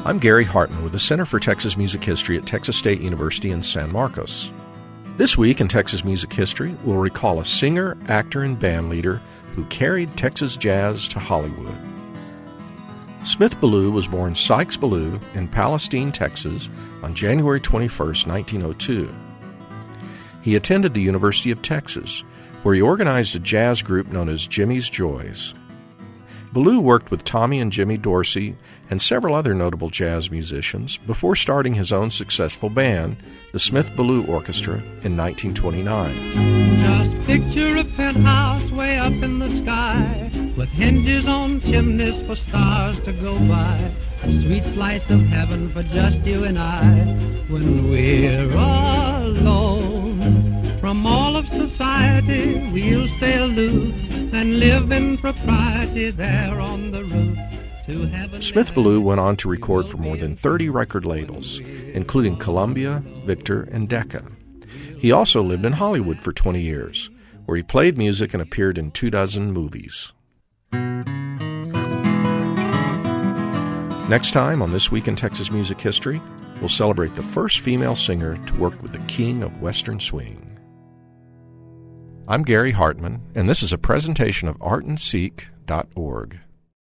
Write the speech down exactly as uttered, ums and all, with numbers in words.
I'm Gary Hartman with the Center for Texas Music History at Texas State University in San Marcos. This week in Texas Music History, we'll recall a singer, actor, and band leader who carried Texas jazz to Hollywood. Smith Ballou was born Sykes Ballou in Palestine, Texas on January twenty-first, nineteen oh two. He attended the University of Texas, where he organized a jazz group known as Jimmy's Joys. Ballou worked with Tommy and Jimmy Dorsey and several other notable jazz musicians before starting his own successful band, the Smith Ballou Orchestra, in nineteen twenty-nine. Just picture a penthouse way up in the sky, with hinges on chimneys for stars to go by. A sweet slice of heaven for just you and I, when we're alone. From all of society we'll stay aloof and live in propriety there on the roof. To heaven. Smith Ballou went on to record for more than thirty record labels, including Columbia, Victor, and Decca. He also lived in Hollywood for twenty years, where he played music and appeared in two dozen movies. Next time on This Week in Texas Music History, we'll celebrate the first female singer to work with the king of Western swing. I'm Gary Hartman, and this is a presentation of art and seek dot org.